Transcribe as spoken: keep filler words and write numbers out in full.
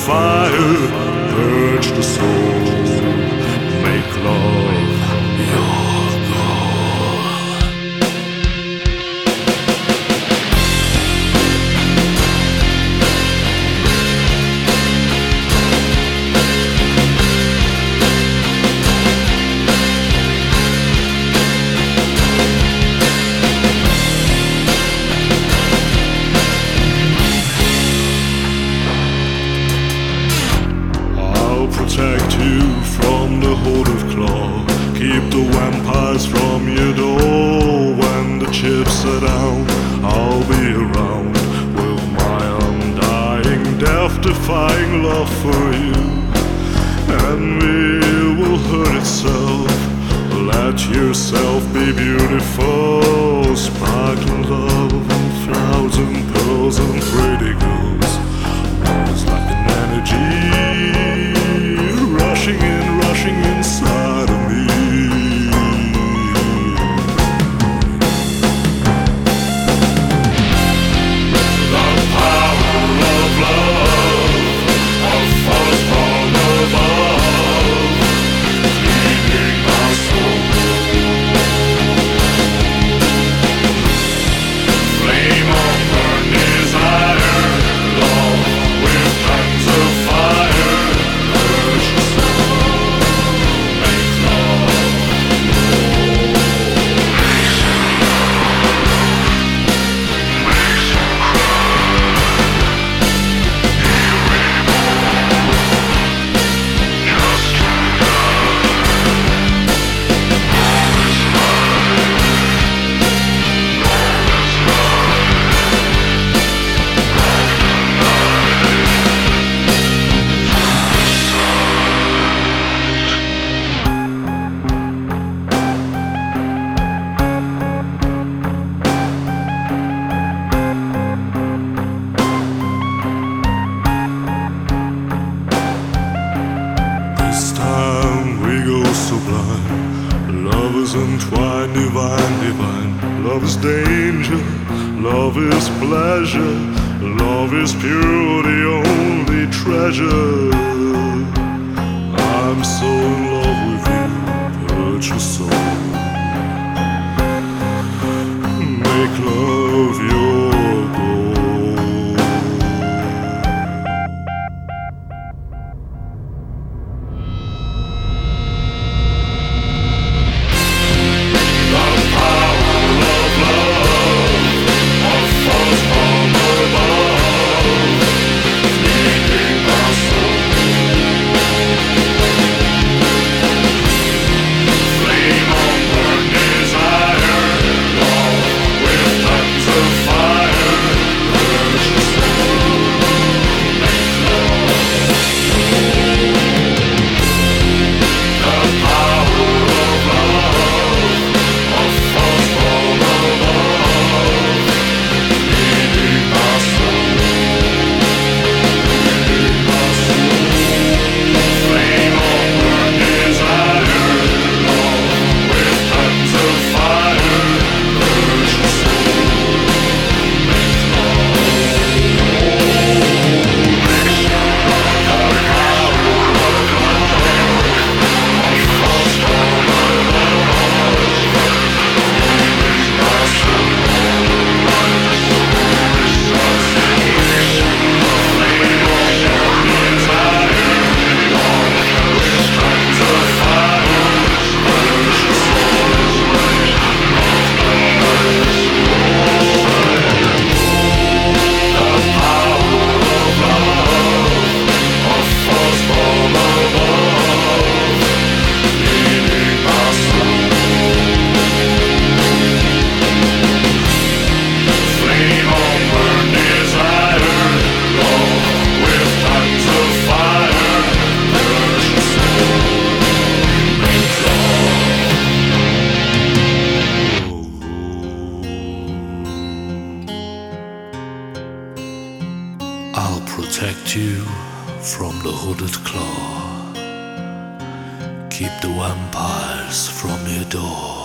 fire, purge the soul, make love your goal. Protect you from the horde of claw. Keep the vampires from your door. When the chips are down, I'll be around with my undying, death-defying love for you. Envy will hurt itself. Let yourself be beautiful. Sparkling love and flowers and pearls and pretty girls. It's like an energy rushing in, rushing inside of me. The power of love, a force from above, feeding my soul. Flame of burn desire, love with tongues of fire. Love is entwined, divine, divine. Love is danger, love is pleasure. Love is pure, the only treasure. I'm so in love with you, purge your soul. Make love your goal. protect you from the hooded claw. Keep the vampires from your door.